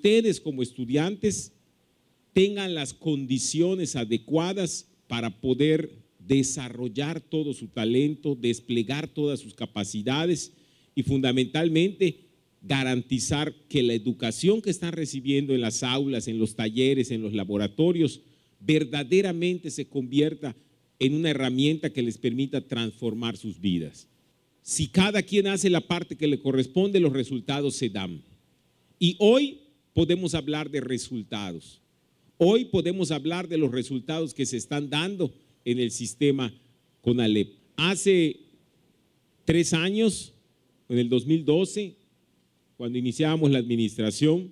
ustedes como estudiantes tengan las condiciones adecuadas para poder desarrollar todo su talento, desplegar todas sus capacidades y fundamentalmente garantizar que la educación que están recibiendo en las aulas, en los talleres, en los laboratorios, verdaderamente se convierta en una herramienta que les permita transformar sus vidas. Si cada quien hace la parte que le corresponde, los resultados se dan. Y hoy podemos hablar de resultados. Hoy podemos hablar de los resultados que se están dando en el sistema CONALEP. Hace 3 años, en el 2012, cuando iniciábamos la administración,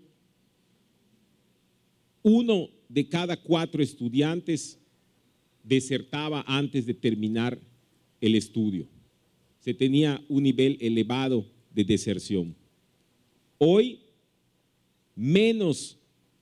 1 de cada 4 estudiantes desertaba antes de terminar el estudio. Se tenía un nivel elevado de deserción. Hoy, menos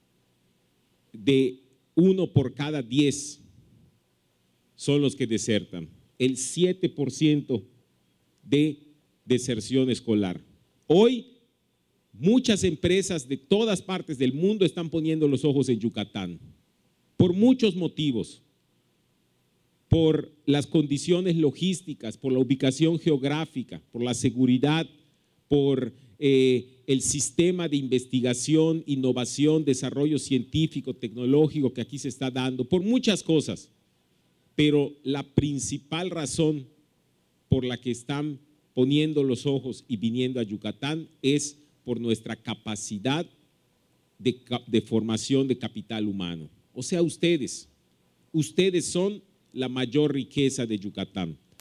de 1 por cada 10 son los que desertan. El 7% de deserción escolar. Hoy, muchas empresas de todas partes del mundo están poniendo los ojos en Yucatán, por muchos motivos, por las condiciones logísticas, por la ubicación geográfica, por la seguridad, por el sistema de investigación, innovación, desarrollo científico, tecnológico que aquí se está dando, por muchas cosas. Pero la principal razón por la que están poniendo los ojos y viniendo a Yucatán es por nuestra capacidad de formación de capital humano. O sea, ustedes son la mayor riqueza de Yucatán.